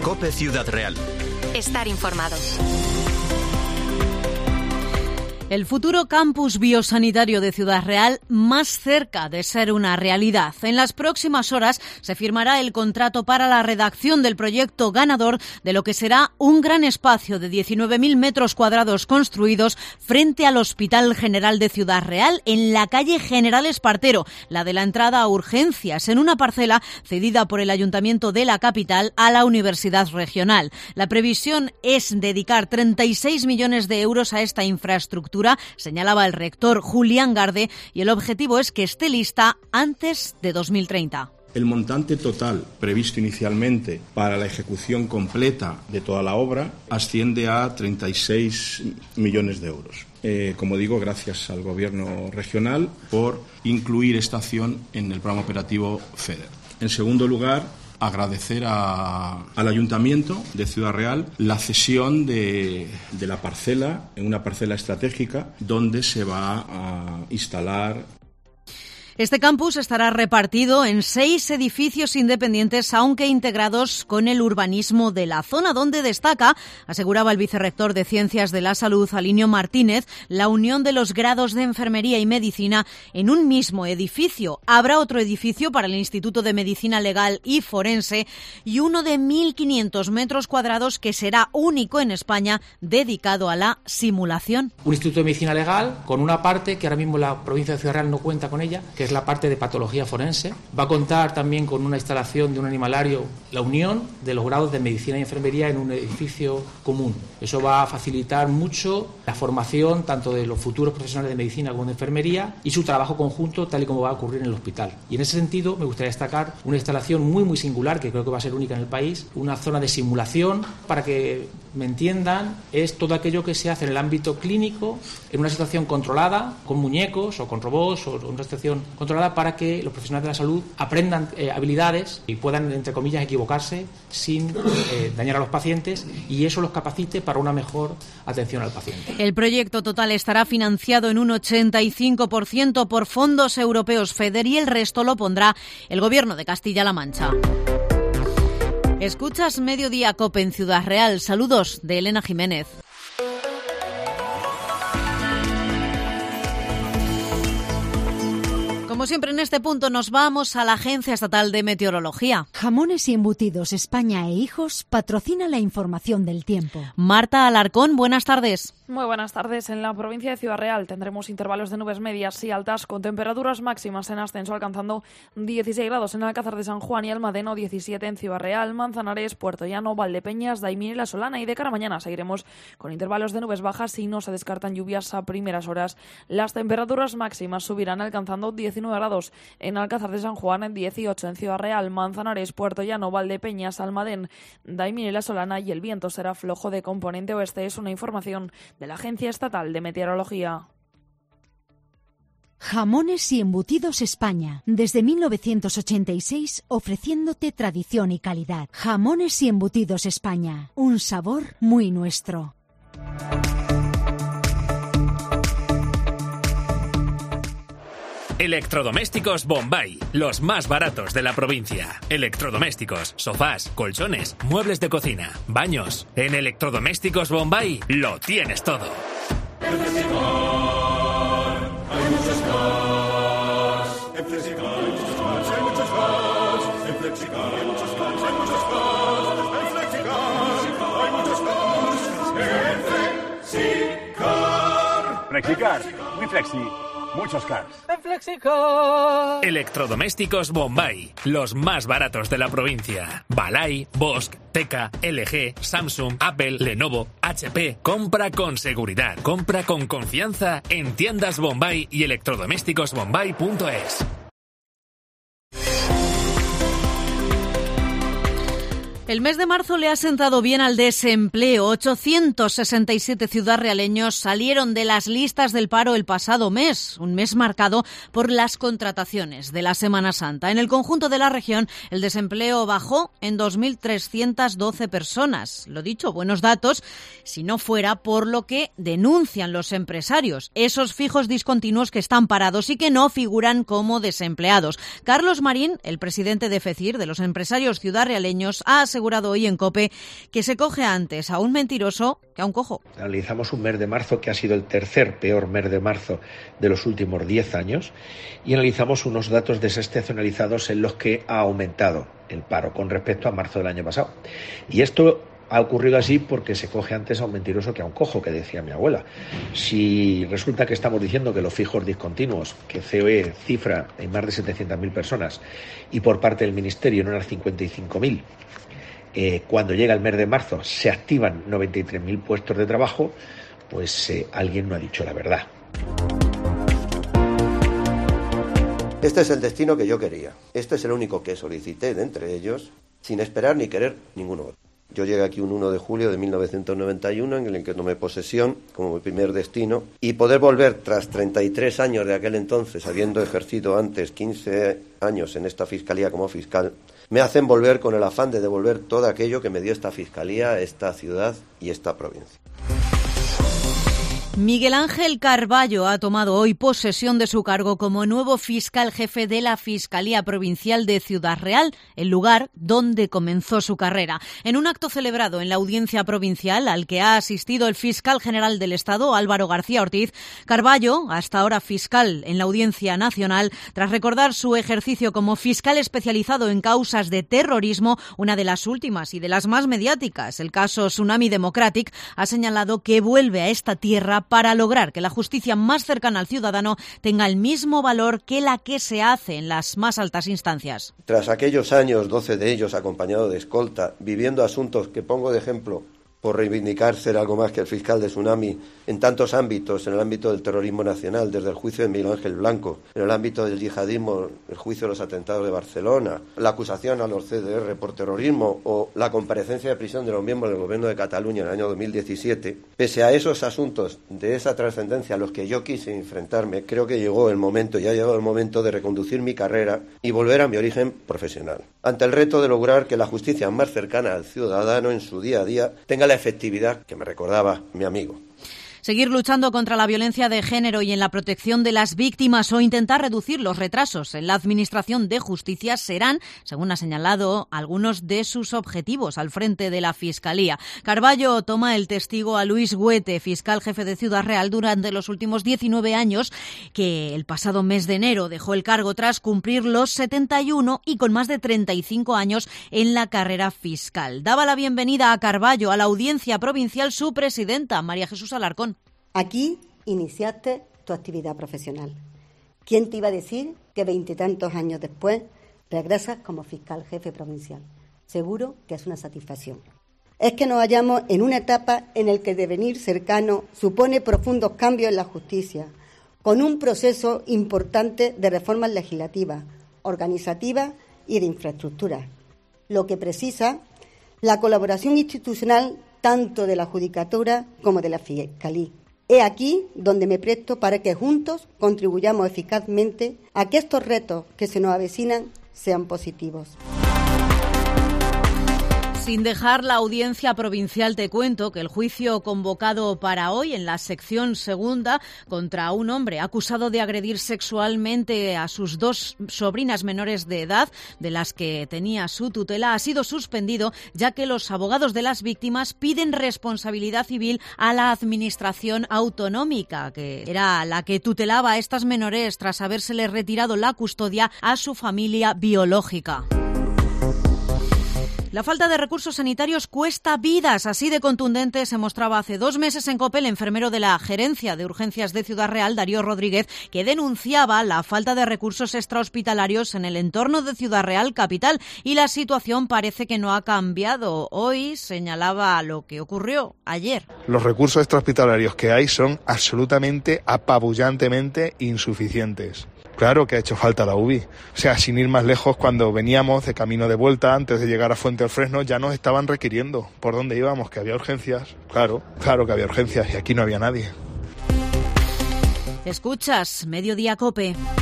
COPE Ciudad Real. Estar informado. El futuro campus biosanitario de Ciudad Real más cerca de ser una realidad. En las próximas horas se firmará el contrato para la redacción del proyecto ganador de lo que será un gran espacio de 19.000 metros cuadrados construidos frente al Hospital General de Ciudad Real, en la calle General Espartero, la de la entrada a urgencias, en una parcela cedida por el Ayuntamiento de la capital a la Universidad Regional. La previsión es dedicar 36 millones de euros a esta infraestructura, señalaba el rector Julián Garde, y el objetivo es que esté lista antes de 2030. El montante total previsto inicialmente para la ejecución completa de toda la obra asciende a 36 millones de euros. Como digo, gracias al Gobierno regional por incluir esta acción en el programa operativo FEDER. En segundo lugar, agradecer al Ayuntamiento de Ciudad Real la cesión de la parcela, en una parcela estratégica, donde se va a instalar. Este campus estará repartido en 6 edificios independientes, aunque integrados con el urbanismo de la zona, donde destaca, aseguraba el vicerrector de Ciencias de la Salud, Alinio Martínez, la unión de los grados de Enfermería y Medicina en un mismo edificio. Habrá otro edificio para el Instituto de Medicina Legal y Forense y uno de 1.500 metros cuadrados que será único en España, dedicado a la simulación. Un Instituto de Medicina Legal con una parte que ahora mismo la provincia de Ciudad Real no cuenta con ella, que es la parte de patología forense. Va a contar también con una instalación de un animalario, la unión de los grados de medicina y enfermería en un edificio común. Eso va a facilitar mucho la formación tanto de los futuros profesionales de medicina como de enfermería y su trabajo conjunto, tal y como va a ocurrir en el hospital. Y en ese sentido me gustaría destacar una instalación muy singular, que creo que va a ser única en el país, una zona de simulación. Para que me entiendan, es todo aquello que se hace en el ámbito clínico, en una situación controlada, con muñecos o con robots o una situación controlada, para que los profesionales de la salud aprendan habilidades y puedan, entre comillas, equivocarse sin dañar a los pacientes, y eso los capacite para una mejor atención al paciente. El proyecto total estará financiado en un 85% por fondos europeos FEDER y el resto lo pondrá el Gobierno de Castilla-La Mancha. Escuchas Mediodía COPE en Ciudad Real. Saludos de Elena Jiménez. Como siempre en este punto nos vamos a la Agencia Estatal de Meteorología. Jamones y Embutidos España e Hijos patrocina la información del tiempo. Marta Alarcón, buenas tardes. Muy buenas tardes. En la provincia de Ciudad Real tendremos intervalos de nubes medias y altas con temperaturas máximas en ascenso, alcanzando 16 grados en Alcázar de San Juan y Almadeno, 17 en Ciudad Real, Manzanares, Puerto Llano, Valdepeñas, Daimiel y La Solana. Y de cara a mañana seguiremos con intervalos de nubes bajas y no se descartan lluvias a primeras horas. Las temperaturas máximas subirán, alcanzando 19 grados en Alcázar de San Juan, 18 en Ciudad Real, Manzanares, Puerto Llano, Valdepeñas, Almadén, Daimiel y La Solana, y el viento será flojo de componente oeste. Es una información de la Agencia Estatal de Meteorología. Jamones y Embutidos España, desde 1986 ofreciéndote tradición y calidad. Jamones y Embutidos España, un sabor muy nuestro. Electrodomésticos Bombay, los más baratos de la provincia. Electrodomésticos, sofás, colchones, muebles de cocina, baños. En Electrodomésticos Bombay lo tienes todo. En Flexicar hay muchos cars. En Flexicar hay muchos cars, hay muchos cars. En Flexicar hay muchos cars, hay muchos cars. En Flexicar hay muchos cars. En Flexicar. Flexicar, muy flexi. Muchos cars. En Flexicar. Electrodomésticos Bombay, los más baratos de la provincia. Balay, Bosch, Teka, LG, Samsung, Apple, Lenovo, HP. Compra con seguridad, compra con confianza en tiendas Bombay y electrodomésticosbombay.es. El mes de marzo le ha sentado bien al desempleo. 867 ciudadrealeños salieron de las listas del paro el pasado mes, un mes marcado por las contrataciones de la Semana Santa. En el conjunto de la región, el desempleo bajó en 2.312 personas. Lo dicho, buenos datos, si no fuera por lo que denuncian los empresarios, esos fijos discontinuos que están parados y que no figuran como desempleados. Carlos Marín, el presidente de FECIR, de los empresarios ciudadrealeños, ha asegurado asegurado hoy en COPE que se coge antes a un mentiroso que a un cojo. Analizamos un mes de marzo que ha sido el tercer peor mes de marzo de los últimos 10 años y analizamos unos datos desestacionalizados en los que ha aumentado el paro con respecto a marzo del año pasado. Y esto ha ocurrido así porque se coge antes a un mentiroso que a un cojo, que decía mi abuela. Si resulta que estamos diciendo que los fijos discontinuos, que COE cifra en más de 700.000 personas y por parte del Ministerio en unas 55.000, cuando llega el mes de marzo se activan 93.000 puestos de trabajo, pues alguien no ha dicho la verdad. Este es el destino que yo quería. Este es el único que solicité de entre ellos, sin esperar ni querer ninguno otro. Yo llegué aquí un 1 de julio de 1991, en el que tomé posesión como mi primer destino, y poder volver tras 33 años de aquel entonces, habiendo ejercido antes 15 años en esta fiscalía como fiscal, me hacen volver con el afán de devolver todo aquello que me dio esta fiscalía, esta ciudad y esta provincia. Miguel Ángel Carballo ha tomado hoy posesión de su cargo como nuevo fiscal jefe de la Fiscalía Provincial de Ciudad Real, el lugar donde comenzó su carrera. En un acto celebrado en la Audiencia Provincial al que ha asistido el fiscal general del Estado, Álvaro García Ortiz, Carballo, hasta ahora fiscal en la Audiencia Nacional, tras recordar su ejercicio como fiscal especializado en causas de terrorismo, una de las últimas y de las más mediáticas, el caso Tsunami Democratic, ha señalado que vuelve a esta tierra para lograr que la justicia más cercana al ciudadano tenga el mismo valor que la que se hace en las más altas instancias. Tras aquellos años, 12 de ellos acompañado de escolta, viviendo asuntos que pongo de ejemplo por reivindicar ser algo más que el fiscal de Tsunami en tantos ámbitos, en el ámbito del terrorismo nacional, desde el juicio de Miguel Ángel Blanco, en el ámbito del yihadismo, el juicio de los atentados de Barcelona, la acusación a los CDR por terrorismo o la comparecencia de prisión de los miembros del Gobierno de Cataluña en el año 2017, pese a esos asuntos de esa trascendencia a los que yo quise enfrentarme, creo que llegó el momento, y ha llegado el momento de reconducir mi carrera y volver a mi origen profesional, ante el reto de lograr que la justicia más cercana al ciudadano en su día a día tenga la efectividad que me recordaba mi amigo. Seguir luchando contra la violencia de género y en la protección de las víctimas o intentar reducir los retrasos en la administración de justicia serán, según ha señalado, algunos de sus objetivos al frente de la Fiscalía. Carballo toma el testigo a Luis Huete, fiscal jefe de Ciudad Real durante los últimos 19 años, que el pasado mes de enero dejó el cargo tras cumplir los 71 y con más de 35 años en la carrera fiscal. Daba la bienvenida a Carballo a la Audiencia Provincial su presidenta, María Jesús Alarcón. Aquí iniciaste tu actividad profesional. ¿Quién te iba a decir que 20 y tantos años después regresas como fiscal jefe provincial? Seguro que es una satisfacción. Es que nos hallamos en una etapa en la que el devenir cercano supone profundos cambios en la justicia, con un proceso importante de reformas legislativas, organizativas y de infraestructuras, lo que precisa la colaboración institucional tanto de la Judicatura como de la Fiscalía. He aquí donde me presto para que juntos contribuyamos eficazmente a que estos retos que se nos avecinan sean positivos. Sin dejar la Audiencia Provincial, te cuento que el juicio convocado para hoy en la sección segunda contra un hombre acusado de agredir sexualmente a sus 2 sobrinas menores de edad, de las que tenía su tutela, ha sido suspendido, ya que los abogados de las víctimas piden responsabilidad civil a la Administración Autonómica, que era la que tutelaba a estas menores tras habérsele retirado la custodia a su familia biológica. La falta de recursos sanitarios cuesta vidas. Así de contundente se mostraba hace 2 meses en COPE el enfermero de la Gerencia de Urgencias de Ciudad Real, Darío Rodríguez, que denunciaba la falta de recursos extrahospitalarios en el entorno de Ciudad Real capital. Y la situación parece que no ha cambiado. Hoy señalaba lo que ocurrió ayer. Los recursos extrahospitalarios que hay son absolutamente, apabullantemente insuficientes. Claro que ha hecho falta la UBI. O sea, sin ir más lejos, cuando veníamos de camino de vuelta, antes de llegar a Fuente del Fresno, ya nos estaban requiriendo por dónde íbamos, que había urgencias. Claro que había urgencias y aquí no había nadie. Escuchas Mediodía COPE.